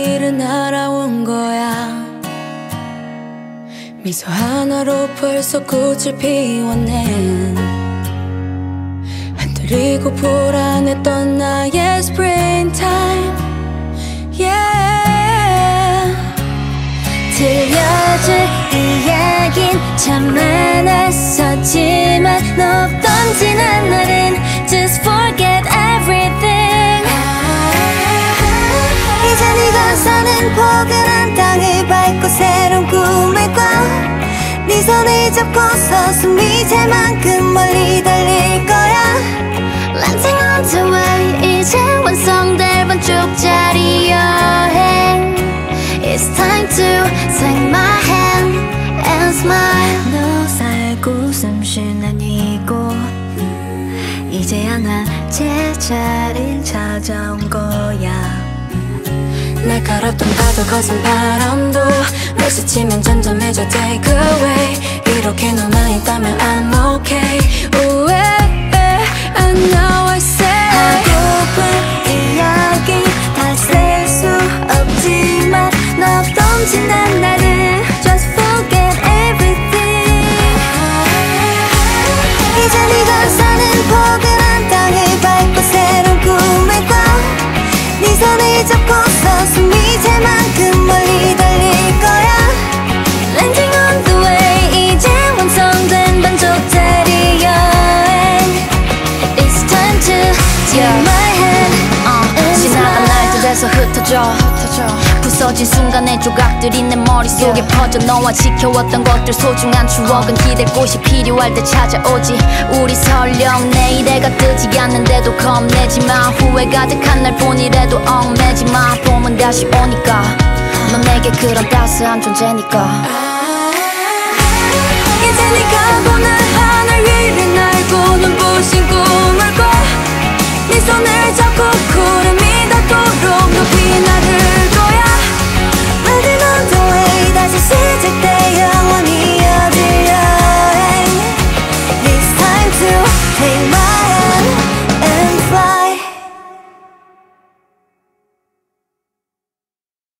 길을 날아온 거야. 미소 하나로 벌써 꽃을 피웠네. 한들이고 불안했던 나의 springtime, yeah. 들려줄 이야긴 참 많았었지만 너 없던 지난 날은 just forget everything. 이제 네가 사는 포근한 땅을 밟고 새로운 꿈을 꿔. 네 손을 잡고서 숨이 찰 만큼 멀리 달릴 거야. Landing on the way, 이제 완성될 반쪽짜리 여행. It's time to take my hand and smile. 너 살고 숨쉬는 이곳, 이제야 난 제자리를 찾아온 거야. 날카롭던 파도 거센 바람도 날 스치면 잠잠해져 take away. 이렇게 너만 있다면 I'm okay. Ooh, I know I say. 하고픈 이야기 다 쓸 수 없지만 너 없던 지난 날은 just forget everything. 이제 네가 사는 포근한 땅을 밟고 새로운 꿈을 꿔. 네 손을 잡고서 숨이 찰 만큼 멀리 달릴 거야. Landing on the way, 이제 완성된 반쪽짜리 여행. It's time to take my hand and 지나간 날들에서 흩어져 부서진 순간의 조각들이 내 머릿속에 퍼져. 너와 지켜왔던 것들 소중한 추억은 기댈 곳이 필요할 때 찾아오지. 우리 설령 내일해가 뜨지 않는데도 겁내지마. 후회 가득한 날 뿐이라도 얽매지마. 봄은 다시 오니까 넌 내게 그런 따스한 존재니까. 이제 네가 보는